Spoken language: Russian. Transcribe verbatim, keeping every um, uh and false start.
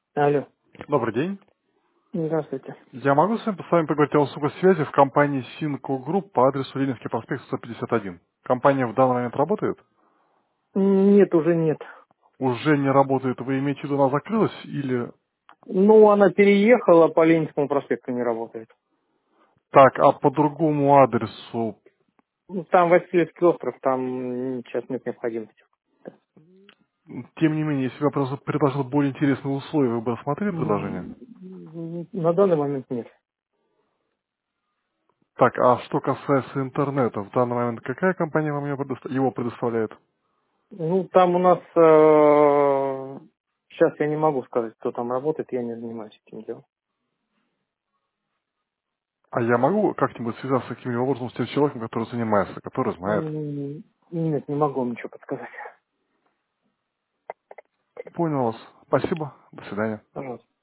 Алло, Добрый день. здравствуйте. Я могу с вами, с вами поговорить о услугах связи в компании Синко Групп по адресу Ленинский проспект сто пятьдесят один. Компания в данный момент работает? Нет, уже нет. Уже не работает. Вы имеете в виду, она закрылась или... Ну, она переехала, по Ленинскому проспекту не работает. Так, а по другому адресу, Ну, там Васильевский остров, там сейчас нет необходимости. тем не менее, если бы я просто предложил более интересные условия, вы бы рассмотрели предложение? М, На данный момент нет. Так, а что касается интернета, в данный момент какая компания вам его предоста- его предоставляет? Ну, там у нас... э, сейчас я не могу сказать, кто там работает, я не занимаюсь этим делом. А я могу как-нибудь связаться с каким-нибудь образом с тем человеком, который занимается, который знает? М, Нет, не могу вам ничего подсказать. Понял вас. Спасибо. До свидания. Пожалуйста.